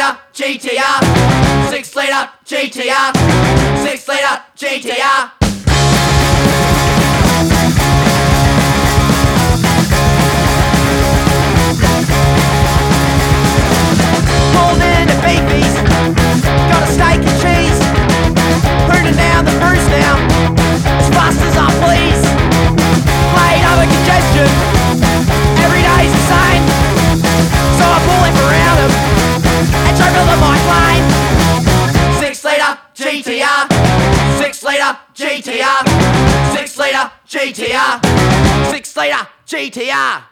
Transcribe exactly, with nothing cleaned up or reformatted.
litre G T R, six litre G T R, six litre G T R. Pulled into beefies, got a steak and cheese, hooting down the cruise now, as fast as I please. Played over congestion, every day's the same, so I pull in around them and juggle the bike lane. Six litre G T R, six litre G T R, six litre G T R, six litre G T R.